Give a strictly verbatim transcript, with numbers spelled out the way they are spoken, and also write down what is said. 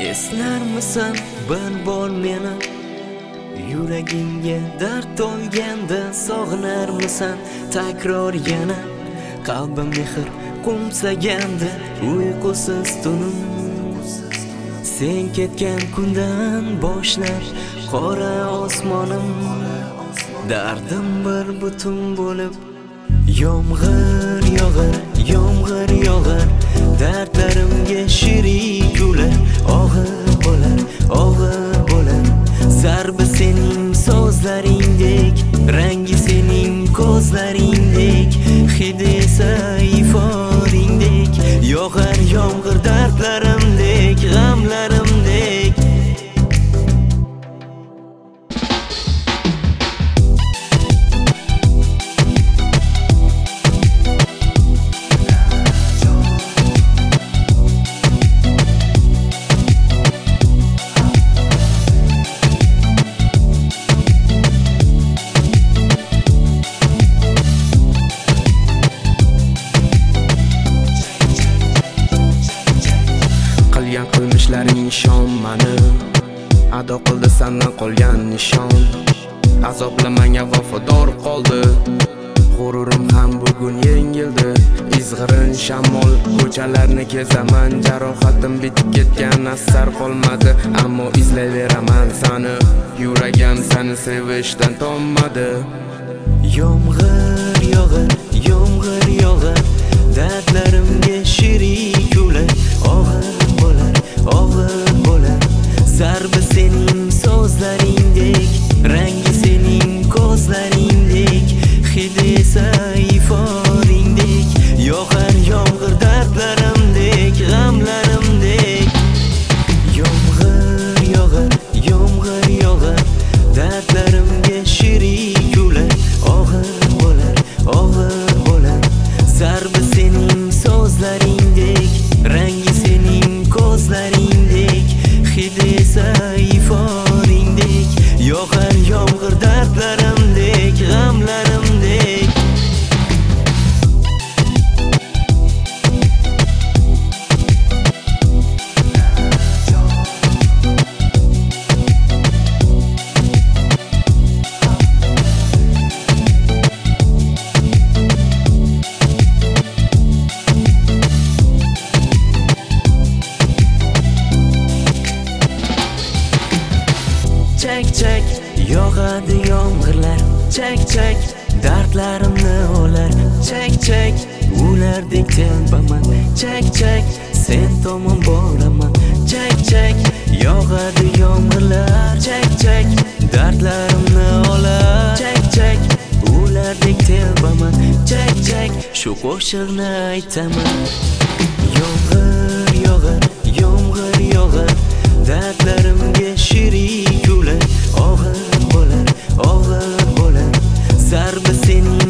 Eslarmisan bir bor meni yuragimga dard olganda sog'inarmisan takror yana qalbim mehr qo'msaganda uyqusiz tunim sen ketgan kundan boshlab qora osmonim dardim bir butun bo'lib yomg'ir yog'ar yomg'ir yog'ar dardlarimga shirik kular og'ir bo'lar og'ir bo'lar zarbi sening so'zlaringdek rangi sening ko'zlaringdek hidi esa ifodingdek yog'ar yomg'ir dardlarimdek g'amlarimdek qilmishlaring ishonmani ado qildi sandan qolgan nishon azoblamanga vafodor qoldi g'ururim ham bugun yengildi izg'irin shamol ko'chalarni kezaman jarohatim bitib ketgan asar qolmadi ammo izlayveraman sani yuragim seni sevishdan tonmadi yomg'ir yog'ar yomg'ir yog'ar dardlarimga shirik kular og'ir bo'lar og'ir bo'lar zarbi sening so'zlaringdek rangi sening ko'zlaringdek hidi esa ifodingdek yog'ar yomg'ir dardlarimdek g'amlarimdek yomg'ir yog'ar yomg'ir yog'ar dardlarimga shirik kular og'ir bo'lar og'ir bo'lar zarbi sening so'zlaringdek rangi sening ko'zlaringdek hidi esa ifodingdek yog'ar yomg'ir dardlarimdek g'amlarimdek chak chak yog'adi yomg'irlar chak chak dardlarimni olar chak chak ulardek telbaman chak chak sen tomon boraman chak chak yog'adi yomg'irlar chak chak dardlarimni olar chak chak ulardek telbaman chak chak shu qo'shiqni aytaman yomg'ir yog'ar yomg'ir yog'ar dardlarimga shirik kular og'ir bo'lar og'ir bo'lar zarbi sening